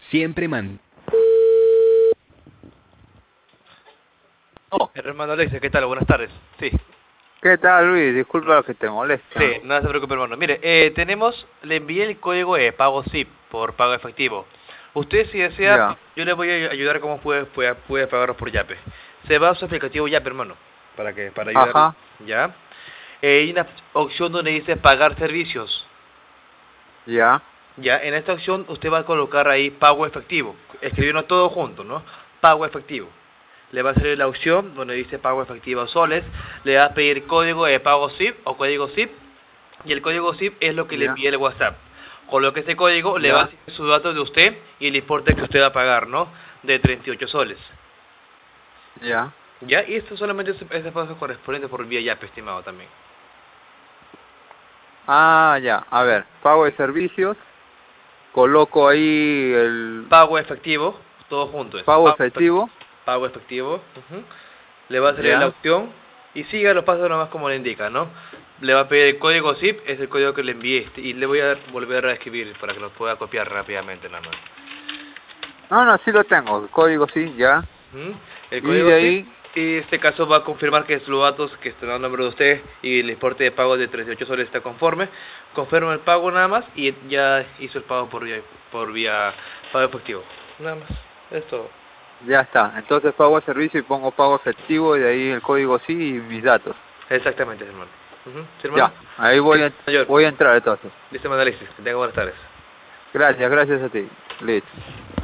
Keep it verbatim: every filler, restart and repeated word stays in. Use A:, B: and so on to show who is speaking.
A: Siempre man...
B: Oh, hermano Alexis, ¿qué tal? Buenas tardes. Sí.
C: ¿Qué tal, Luis? Disculpa que te moleste.
B: Sí, no se preocupe, hermano. Mire, eh, tenemos, le envié el código de pago S I P por pago efectivo. Usted, si desea,
C: Ya.
B: yo le voy a ayudar cómo puede, puede, puede pagarlo por Yape. Se va a su aplicativo Yape, hermano, para que para ayudar.
C: Ajá.
B: ¿Ya? Eh, hay una opción donde dice pagar servicios.
C: Ya.
B: Ya, en esta opción usted va a colocar ahí pago efectivo, escribiendo todo junto, ¿no? Pago efectivo. Le va a salir la opción donde dice pago efectivo soles, le va a pedir código de pago S I P o código S I P, y el código S I P es lo que le
C: Ya.
B: envía el WhatsApp. Coloque este código, le
C: Ya.
B: va a decir sus datos de usted y el importe que usted va a pagar, ¿no? De treinta y ocho soles.
C: Ya.
B: Ya, y esto solamente es es el pago correspondiente por vía Yape, estimado también.
C: Ah, ya. A ver, pago de servicios. Coloco ahí el
B: Pago efectivo, todo junto es.
C: pago
B: Pago,
C: efectivo.
B: pago efectivo. Ujú. Le va a salir la
C: Ya.
B: opción y siga los pasos nomás como le indica, ¿no? Le va a pedir el código S I P, es el código que le envié este, y le voy a volver a escribir para que lo pueda copiar rápidamente nada más.
C: No, no, sí lo tengo. El código sí, ya.
B: Ujú. El
C: Y
B: código
C: de
B: S I P,
C: ahí,
B: y en este caso va a confirmar que los datos que están a nombre de usted y el importe de pago de treinta y ocho soles está conforme. Confirma el pago nada más y ya hizo el pago por vía, por vía pago efectivo. Nada más, es todo.
C: ya está. Entonces pago de servicio y pongo pago efectivo y de ahí el código sí y mis datos.
B: Exactamente, hermano. Ujú. ¿Sí, hermano?
C: Ya. Ahí voy a,
B: Mayor.
C: voy a entrar entonces.
B: Listo, hermano Alexis. Que tenga buenas tardes.
C: Gracias, gracias a ti. Listo.